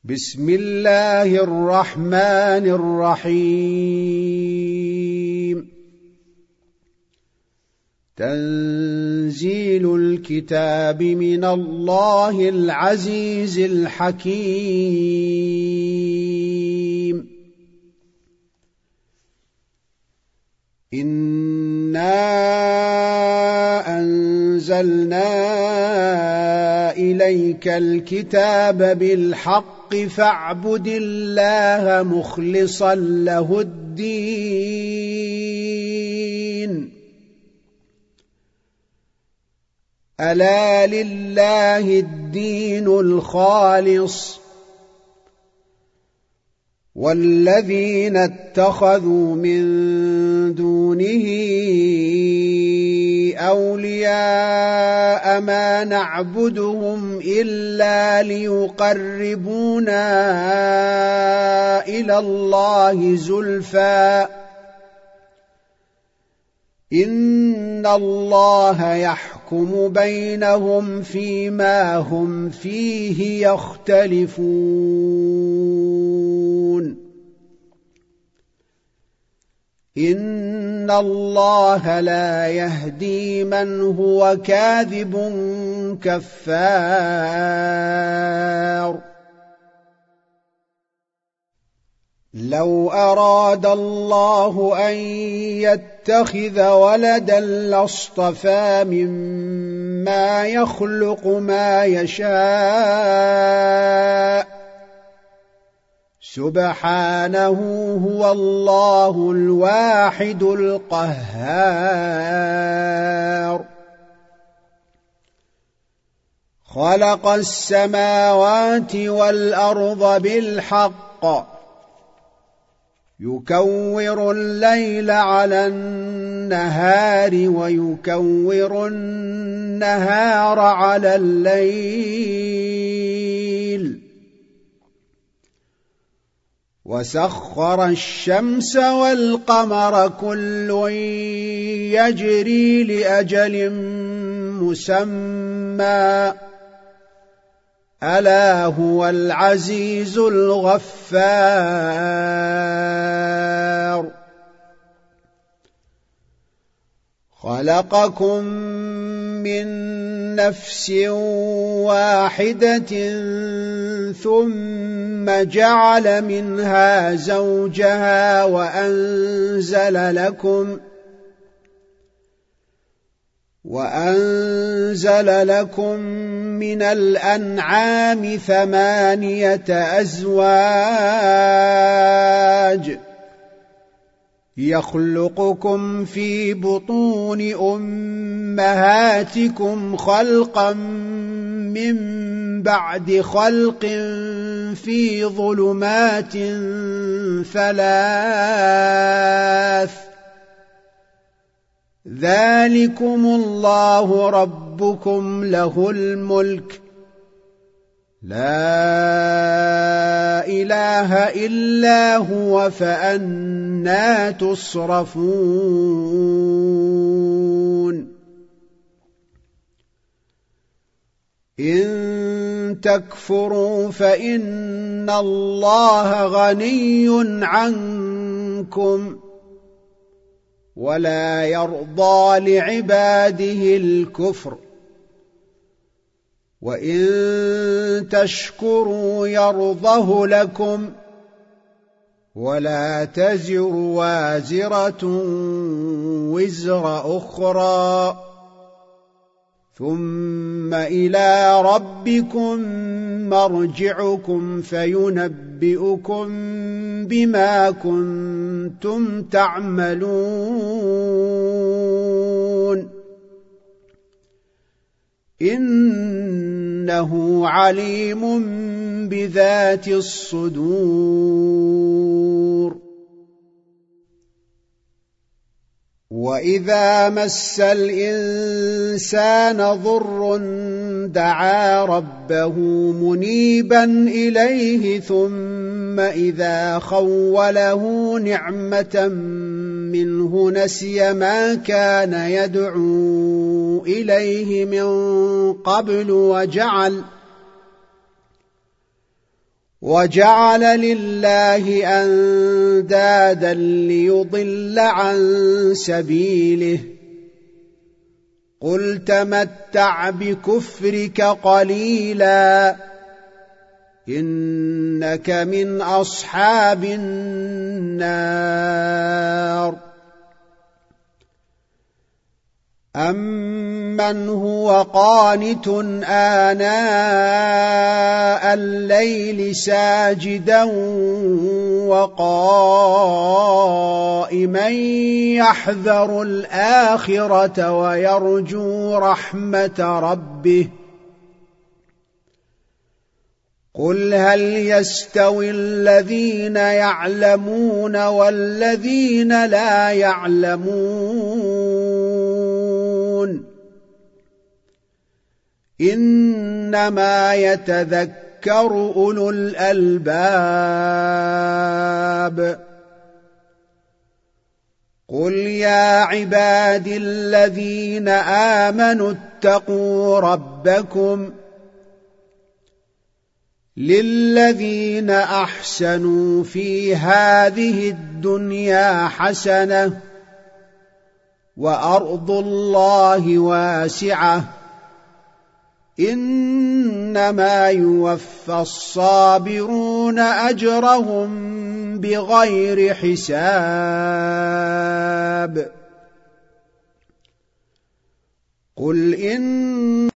بسم الله الرحمن الرحيم. تنزيل الكتاب من الله العزيز الحكيم. إنا أنزلنا إليك الكتاب بالحق فاعبد الله مخلصا له الدين. ألا لله الدين الخالص، والذين اتخذوا من دونه أولياء ما نعبدهم إلا ليقربونا إلى الله زلفى إن الله يحكم بينهم فيما هم فيه يختلفون. إن الله لا يهدي من هو كاذب كفار. لو أراد الله أن يتخذ ولدا لاصطفى مما يخلق ما يشاء سبحانه، هو الله الواحد القهار. خلق السماوات والأرض بالحق يكور الليل على النهار ويكور النهار على الليل، وسخر الشمس والقمر كل يجري لأجل مسمى، ألا هو العزيز الغفار. خلقكم من نفس واحدة ثم جعل منها زوجها وأنزل لكم من الأنعام 8 أزواج يخلقكم في بطون أمهاتكم خلقا من بعد خلق في ظلمات 3، ذلكم الله ربكم له الملك، لا إله إلا هو، فأنى تصرفون. إن تكفروا فإن الله غني عنكم ولا يرضى لعباده الكفر، وإن تشكروا يرضه لكم ولا تزر وازرة وزر أخرى، ثم إلى ربكم مرجعكم فينبئكم بما كنتم تعملون، إنه عليم بذات الصدور. وإذا مس الإنسان ضر دعا ربه منيبا إليه، ثم إذا خوله نعمة منه نسي ما كان يدعو إليه من قبل وجعل لله أندادا ليضل عن سبيله قل تمتع بكفرك قليلا إنك من أصحاب النار أمن هو قانت آناء الليل ساجدا وقائما يحذر الآخرة ويرجو رحمة ربه قل هل يستوي الذين يعلمون والذين لا يعلمون إنما يتذكر أولو الألباب قل يا عبادي الذين آمنوا اتقوا ربكم للذين أحسنوا في هذه الدنيا حسنة وأرض الله واسعة إنما يوفى الصابرون أجرهم بغير حساب قل إن